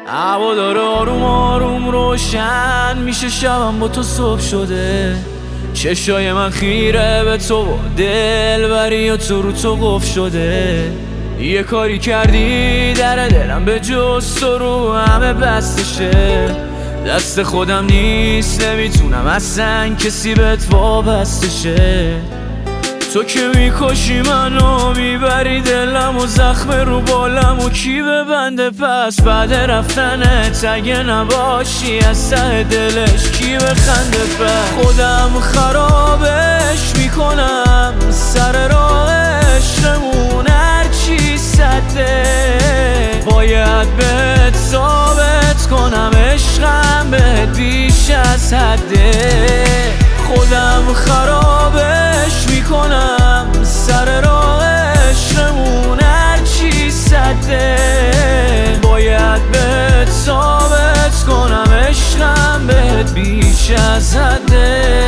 هوا داره آروم آروم روشن میشه، شبم با تو صبح شده. چشای من خیره به تو و دلبری تو رو تو قفل شده. یه کاری کردی در دلم به جز تو رو همه بستشه. دست خودم نیست، نمیتونم اصلا کسی بهت وابسته شه. تو که میکشی منو، میبری دلم و زخم رو بالم و کی ببنده پس بعد رفتنت؟ اگه نباشی از ته دلش کی بخنده پس؟ خودم خرابش میکنم سر راهشمون، هرچی سده باید بهت ثابت کنم عشقم بهت بیش از حده. خودم خرابش میکنم سر راهشمون، هرچی سده باید بهت ثابت کنم عشقم بهت بیش از حده.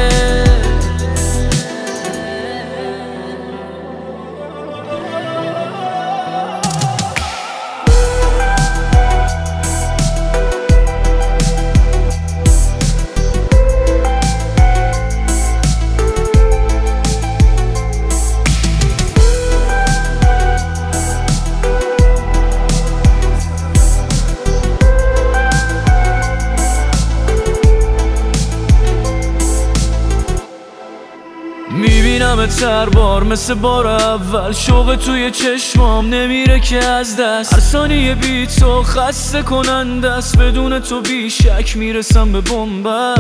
میبینم هر بار مثل بار اول، شوق توی چشمام نمیره که از دست. هر ثانیه بی تو خسته کننده است، بدون تو بیشک میرسم به بنبست.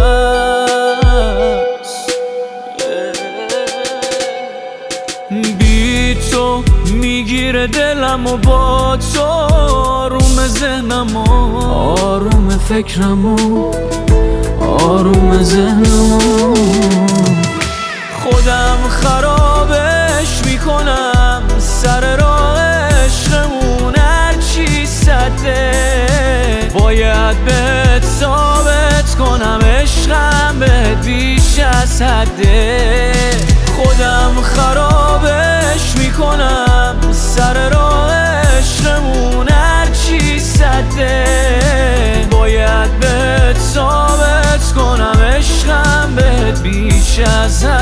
بی تو میگیره دلم و با تو آروم ذهنم و آروم فکرم و آروم ذهنم. خودم خرابش میکنم سر راهشمون، هرچی سده باید بهت ثابت کنم عشقم بهت بیش از حده. خودم خرابش میکنم سر راهشممون، هرچی سده باید بهت ثابت کنم عشقم بهت بیش از حده.